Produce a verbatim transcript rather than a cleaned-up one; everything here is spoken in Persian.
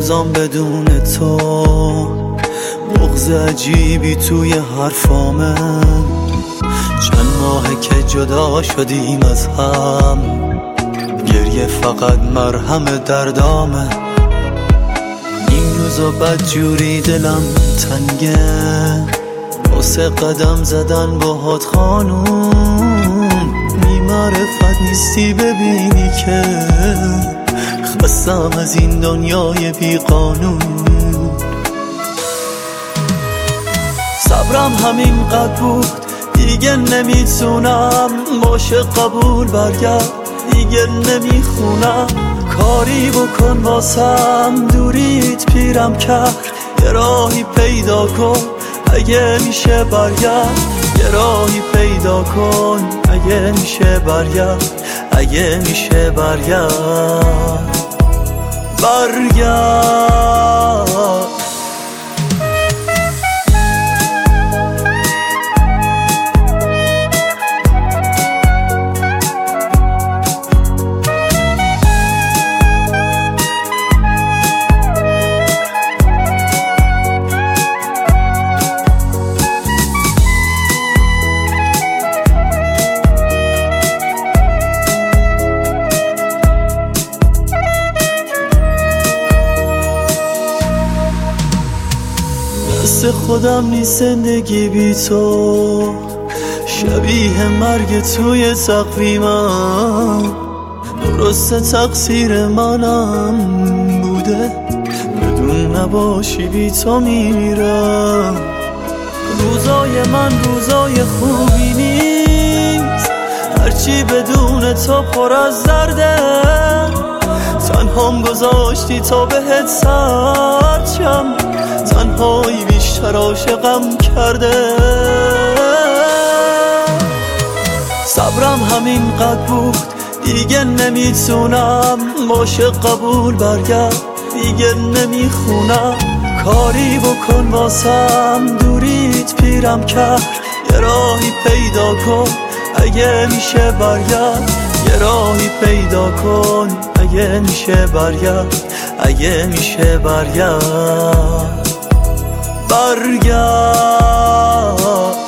روزام بدون تو، بغض عجیبی توی حرفامه. چند ماهه که جدا شدیم از هم، گریه فقط مرهم دردامه. این روزا بدجوری دلم تنگه، واسه قدم زدن باهات خانوم. بی معرفت نیستی ببینی که خستم از این دنیای بی قانون. صبرم همینقدر بود دیگه نمیتونم، باشه قبول برگرد دیگه نمیخونم. کاری بکن واسم دوریت پیرم کرد، یه راهی پیدا کن اگه میشه برگرد. یه راهی پیدا کن اگه میشه برگرد، اگه میشه برگرد برگرد. دست خودم نیست زندگی بی تو، شبیه مرگ توی تقویمم. درسته تقصیر منم بوده، بدون نباشی بی تو میمیرم. روزای من روزای خوبی نیست، هرچی بدون تو پر از درده. تنهام گذاشتی تا بهت سرچم، تنهایی بیشتر عاشقم کرده. صبرم همینقدر بود دیگه نمیتونم، باشه قبول برگرد دیگه نمیخونم. کاری بکن واسم دوریت پیرم کرد، یه راهی پیدا کن اگه میشه برگرد. یه راهی پیدا کن اگه میشه برگرد، اگه میشه برگرد برگرد.